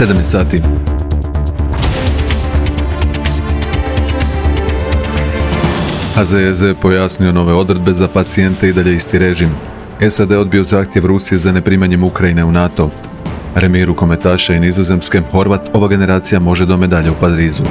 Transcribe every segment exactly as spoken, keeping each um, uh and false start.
sedam je sati. H Z E Z pojasnio nove odredbe za pacijente i dalje isti režim. S A D odbio zahtjev Rusije za neprimanjem Ukrajine u NATO. Remi rukometaša i Nizozemske, Horvat, ova generacija može do medalje u Parizu.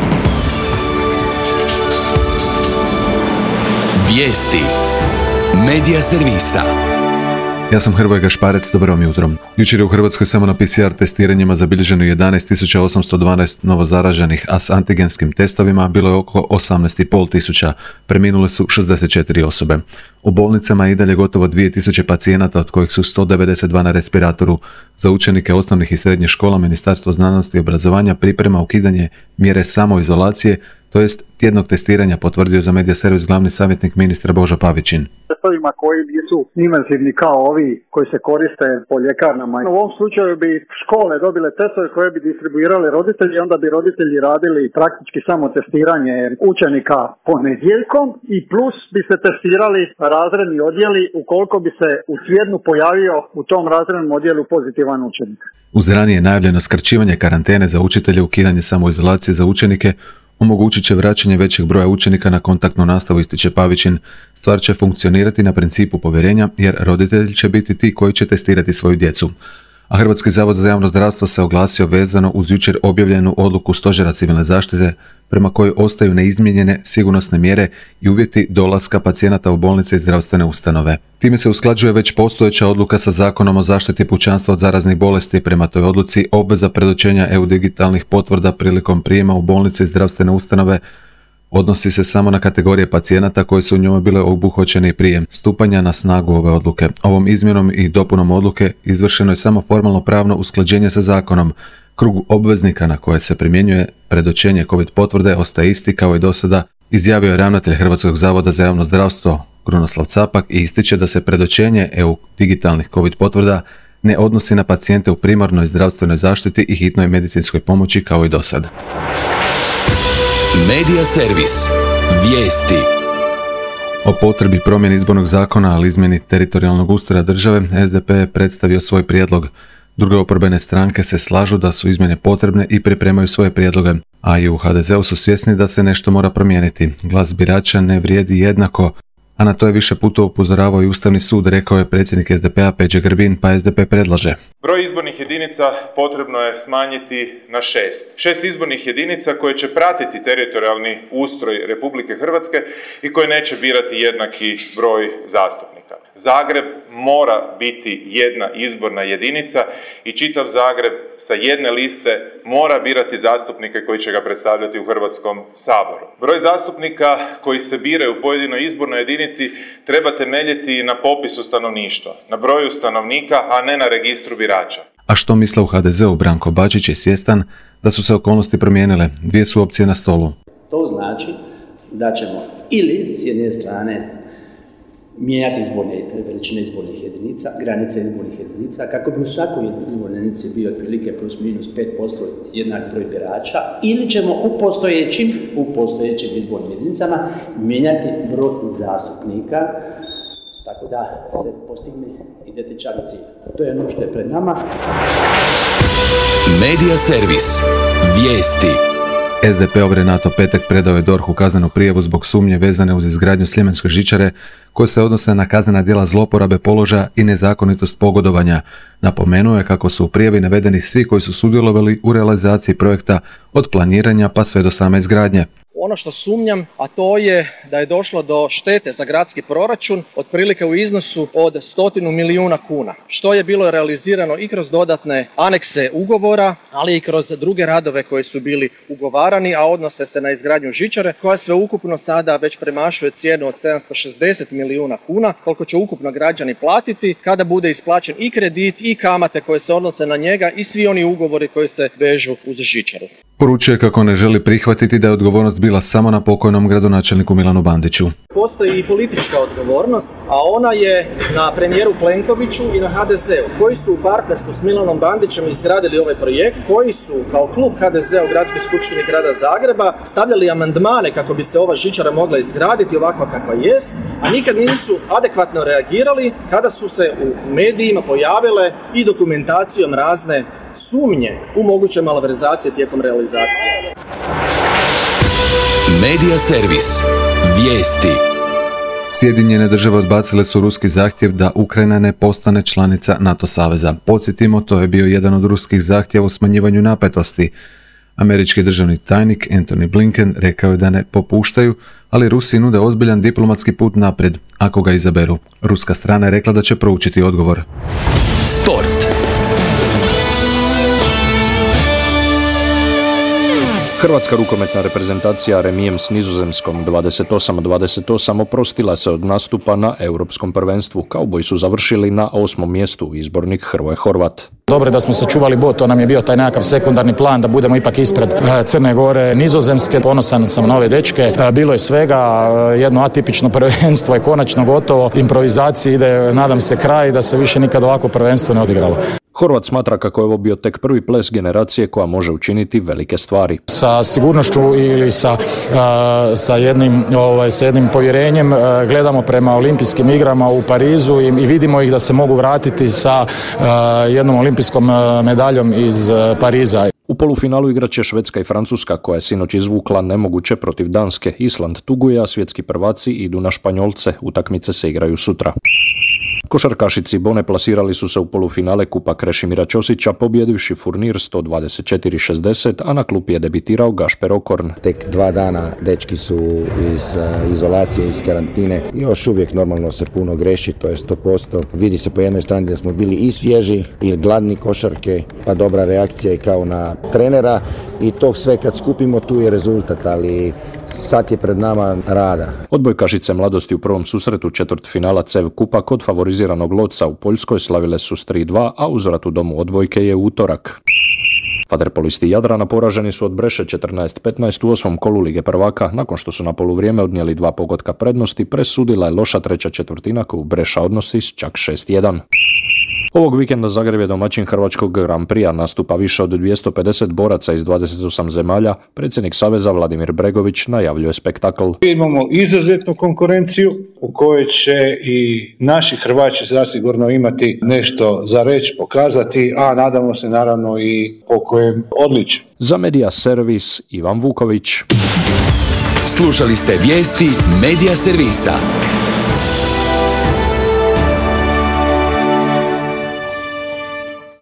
Vijesti Medija servisa. Ja sam Hrvoje Gašparec, dobro vam jutro. Jučer je u Hrvatskoj samo na P C R testiranjima zabilježeno jedanaest tisuća osamsto dvanaest novozaraženih, a s antigenskim testovima bilo je oko osamnaest i pol tisuća. Preminule su šezdeset četiri osobe. U bolnicama je i dalje gotovo dvije tisuće pacijenata, od kojih su sto devedeset dva na respiratoru. Za učenike osnovnih i srednjih škola Ministarstvo znanosti i obrazovanja priprema ukidanje mjere samoizolacije, to jest tjednog testiranja, potvrdio za Medija servis glavni savjetnik ministra Božo Pavićin. Testovima koji nisu invazivni kao ovi koji se koriste po ljekarnama. U ovom slučaju bi škole dobile testove koje bi distribuirali roditelji, onda bi roditelji radili praktički samo testiranje učenika ponedjeljkom i plus bi se testirali razredni odjeli ukoliko bi se u tjednu pojavio u tom razrednom odjelu pozitivan učenik. Uz ranije najavljeno skraćivanje karantene za učitelje, ukidanje samoizolacije za učenike omogućit će vraćanje većeg broja učenika na kontaktnu nastavu, ističe Pavićin. Stvar će funkcionirati na principu povjerenja, jer roditelji će biti ti koji će testirati svoju djecu. A Hrvatski zavod za javno zdravstvo se oglasio vezano uz jučer objavljenu odluku Stožera civilne zaštite prema kojoj ostaju neizmijenjene sigurnosne mjere i uvjeti dolaska pacijenata u bolnice i zdravstvene ustanove. Time se usklađuje već postojeća odluka sa Zakonom o zaštiti pučanstva od zaraznih bolesti. Prema toj odluci obveza predočenja E U digitalnih potvrda prilikom prijema u bolnice i zdravstvene ustanove odnosi se samo na kategorije pacijenata koji su u njome bile obuhvaćeni prije stupanja na snagu ove odluke. Ovom izmjenom i dopunom odluke izvršeno je samo formalno pravno usklađenje sa zakonom. Krug obveznika na koje se primjenjuje predočenje COVID potvrde ostaje isti kao i do sada, izjavio je ravnatelj Hrvatskog zavoda za javno zdravstvo Krunoslav Capak i ističe da se predočenje E U digitalnih COVID potvrda ne odnosi na pacijente u primarnoj zdravstvenoj zaštiti i hitnoj medicinskoj pomoći kao i do sad. Medija servis. Vijesti. O potrebi promjene izbornog zakona, ali izmjeni teritorijalnog ustroja države, S D P je predstavio svoj prijedlog. Druge oporbene stranke se slažu da su izmjene potrebne i pripremaju svoje prijedloge, a i u H D Z U su svjesni da se nešto mora promijeniti. Glas birača ne vrijedi jednako, a na to je više puta upozoravao i Ustavni sud, rekao je predsjednik S D P-a Peđa Grbin, pa S D P predlaže. Broj izbornih jedinica potrebno je smanjiti na šest. Šest izbornih jedinica koje će pratiti teritorijalni ustroj Republike Hrvatske i koje neće birati jednaki broj zastupnika. Zagreb mora biti jedna izborna jedinica i čitav Zagreb sa jedne liste mora birati zastupnike koji će ga predstavljati u Hrvatskom saboru. Broj zastupnika koji se biraju u pojedinoj izbornoj jedinici treba temeljiti na popisu stanovništva, na broju stanovnika, a ne na registru birača. A što misle u H D Z U? Branko Bačić je svjestan da su se okolnosti promijenile. Dvije su opcije na stolu. To znači da ćemo ili s jedne strane mijenjati izborne, veličine izbornih jedinica, granice izbornih jedinica, kako bi u svakoj izbornoj jedinici bio otprilike plus minus pet posto jednak broj birača, ili ćemo u postojećim, u postojećim izbornim jedinicama mijenjati broj zastupnika, tako da se postigne identičan cilj. To je ono što je pred nama. Medija servis. Vijesti. S D P-ov Renato Petek predao je D O R H-u kaznenu prijavu zbog sumnje vezane uz izgradnju sljemenske žičare koje se odnose na kaznena djela zloporabe položaja i nezakonitost pogodovanja. Napomenuo je kako su u prijavi navedeni svi koji su sudjelovali u realizaciji projekta od planiranja pa sve do same izgradnje. Ono što sumnjam, a to je da je došlo do štete za gradski proračun otprilike u iznosu od stotinu milijuna kuna, što je bilo realizirano i kroz dodatne anekse ugovora, ali i kroz druge radove koji su bili ugovarani, a odnose se na izgradnju žičare, koja sve ukupno sada već premašuje cijenu od sedamsto šezdeset milijuna kuna, koliko će ukupno građani platiti kada bude isplaćen i kredit i kamate koje se odnose na njega i svi oni ugovori koji se vežu uz žičaru. Poručuje kako ne želi prihvatiti da je odgovornost bila samo na pokojnom gradonačelniku Milanu Bandiću. Postoji i politička odgovornost, a ona je na premijeru Plenkoviću i na H D Z-u, koji su u partnerstvu s Milanom Bandićem izgradili ovaj projekt, koji su kao klub H D Z-a u Gradskoj skupštini grada Zagreba stavljali amandmane kako bi se ova žičara mogla izgraditi ovakva kakva jest, a nikad nisu adekvatno reagirali kada su se u medijima pojavile i dokumentacijom razne sumnje u moguće malverzacije tijekom realizacije. Medija servis. Vijesti. Sjedinjene države odbacile su ruski zahtjev da Ukrajina ne postane članica NATO saveza. Podsjetimo, to je bio jedan od ruskih zahtjeva u smanjivanju napetosti. Američki državni tajnik Antony Blinken rekao je da ne popuštaju, ali Rusi nude ozbiljan diplomatski put naprijed, ako ga izaberu. Ruska strana je rekla da će proučiti odgovor. Sport. Hrvatska rukometna reprezentacija remijem s Nizozemskom dvadeset osam dvadeset osam oprostila se od nastupa na Europskom prvenstvu. Kauboji su završili na osmom mjestu, izbornik Hrvoje Horvat. Dobro je da smo sačuvali bod, to nam je bio taj nekakav sekundarni plan da budemo ipak ispred Crne Gore, Nizozemske. Ponosan sam na ove dečke. Bilo je svega, jedno atipično prvenstvo je konačno gotovo. Improvizaciji ide, nadam se, kraj da se više nikad ovako prvenstvo ne odigralo. Horvat smatra kako je ovo bio tek prvi ples generacije koja može učiniti velike stvari. Sa sigurnošću ili sa, sa, jednim, ovaj, sa jednim povjerenjem gledamo prema olimpijskim igrama u Parizu i, i vidimo ih da se mogu vratiti sa jednom olimpijskom medaljom iz Pariza. U polufinalu igrat će Švedska i Francuska, koja je sinoć izvukla nemoguće protiv Danske. Island tuguje, a svjetski prvaci idu na Španjolce. Utakmice se igraju sutra. Košarkašici Bone plasirali su se u polufinale Kupa Krešimira Ćosića pobjedivši Furnir sto dvadeset četiri šezdeset, a na klupi je debitirao Gašper Okorn. Tek dva dana dečki su iz uh, izolacije, iz karantine. Još uvijek normalno se puno greši, to je sto posto. Vidi se po jednoj strani da smo bili i svježi i gladni košarke, pa dobra reakcija i kao na trenera i to sve kad skupimo tu je rezultat, ali sad je pred nama rada. Odbojkašice mladosti u prvom susretu četvrtfinala C E V Kupa kod favoriziranog Lotsa u Poljskoj slavile su s tri dva, a uzvrat u domu odbojke je utorak. Vaterpolisti Jadrana poraženi su od Breše četrnaest petnaest u osmom kolu Lige prvaka, nakon što su na poluvrijeme odnijeli dva pogotka prednosti, presudila je loša treća četvrtina koju Breša odnosi s čak šest jedan. Ovog vikenda Zagreb je domaćin Hrvačkog Grand Prix-a, nastupa više od dvjesto pedeset boraca iz dvadeset osam zemalja. Predsjednik Saveza Vladimir Bregović najavljuje spektakl. Imamo izuzetnu konkurenciju u kojoj će i naši Hrvaći zasigurno imati nešto za reći, pokazati, a nadamo se naravno i po kojem odličju. Za Medija servis Ivan Vuković. Slušali ste vijesti Medija servisa.